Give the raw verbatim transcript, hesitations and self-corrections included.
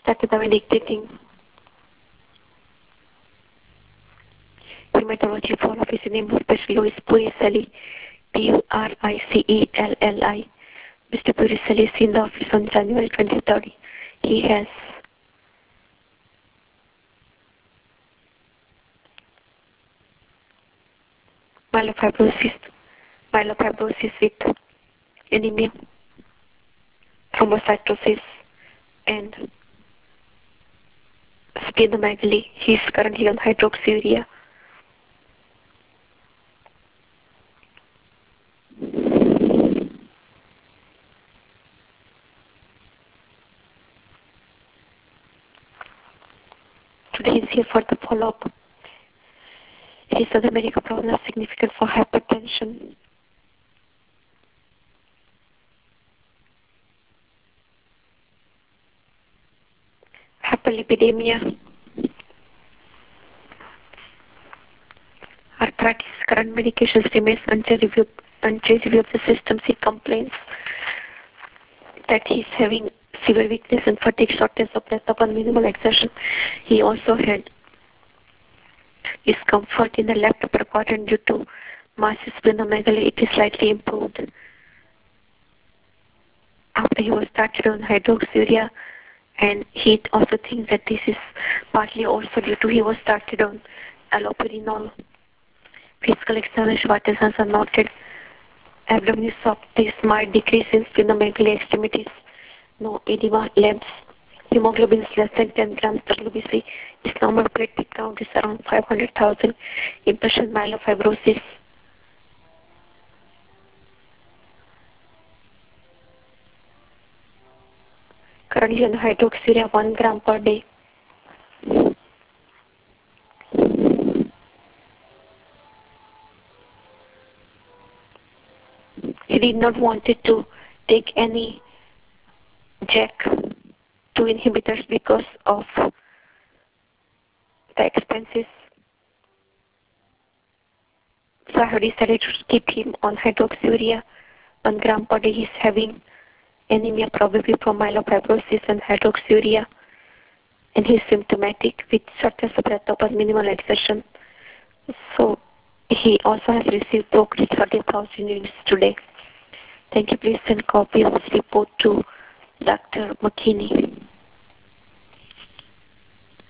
started dictating hematology for office name was Mister Louis Puricelli, P U R I C E L L I. Mister Puricelli is in the office on January twenty-third. He has myelofibrosis, myelofibrosis with anemia, thrombocytosis, and splenomegaly. He is currently on hydroxyurea. Today he is here for the follow-up. His other medical problem is significant for hypertension. Hyperlipidemia, arthritis. Current medications remains until review, until review of the systems. He complains that he is having severe weakness and fatigue, shortness of breath upon minimal exertion. He also had discomfort in the left upper quadrant due to massive splenomegaly. It is slightly improved after he was started on hydroxyurea, and he also thinks that this is partly also due to he was started on allopurinol. Physical examination partisans are noted. Abdomen is soft. There is mild decrease in splenomegaly extremities. No edema, labs. Hemoglobin is less than ten grams. W B C is normal. Platelet count is around five hundred thousand. Impression myelofibrosis. Currently on hydroxyurea one gram per day. He did not want it to take any J A K two inhibitors because of the expenses. So I have decided to keep him on hydroxyurea one gram per day. He is having anemia probably from myelofibrosis and hydroxyurea, and he is symptomatic with shortness of breath upon minimal exertion. So he also has received brokerage thirty thousand units today. Thank you. Please send copy of this report to Doctor McKinney.